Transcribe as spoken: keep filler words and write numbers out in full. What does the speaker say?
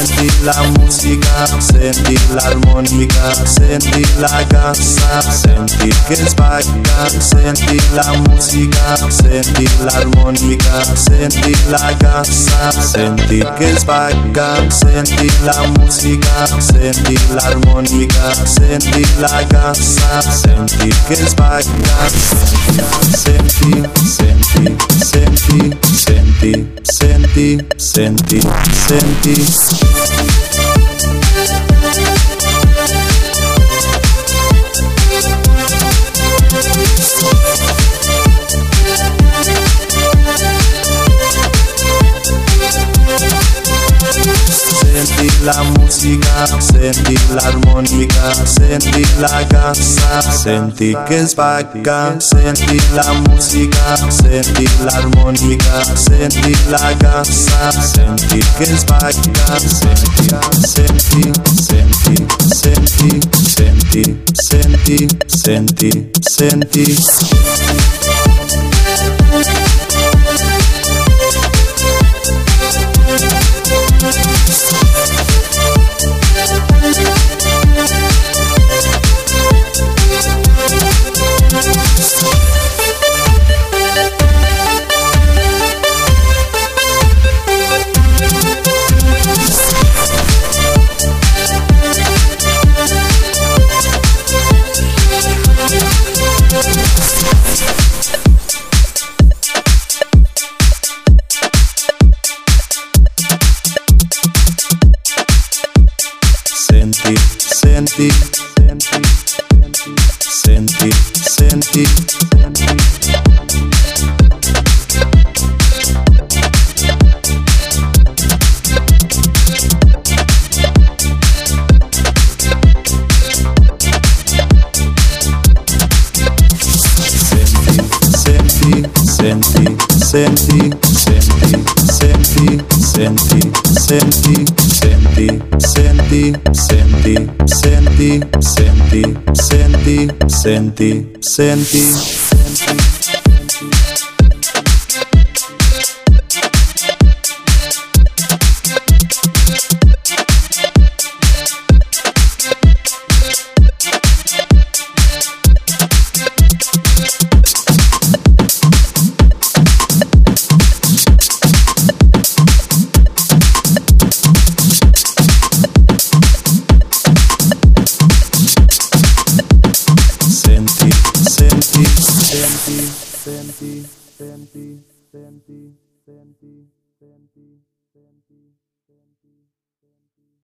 senti la musica, senti l'armonica, senti la cassa, senti che spacca, senti la musica, senti l'armonica, senti la cassa, senti che spacca, senti la musica, senti l'armonica, senti la cassa, senti che spacca, senti, senti, senti, senti, senti, senti, senti. Senti la musica, senti l'armonica, senti la cassa, senti che spacca, senti la musica, senti l'armonica, senti la cassa, senti che spacca, senti, senti, senti, senti, senti, senti, senti, senti. Senti, senti, senti, senti, senti, senti, senti, senti, senti, senti, senti, senti, senti, senti, senti, senti, senti, senti. Senti, senti, senti, senti, senti.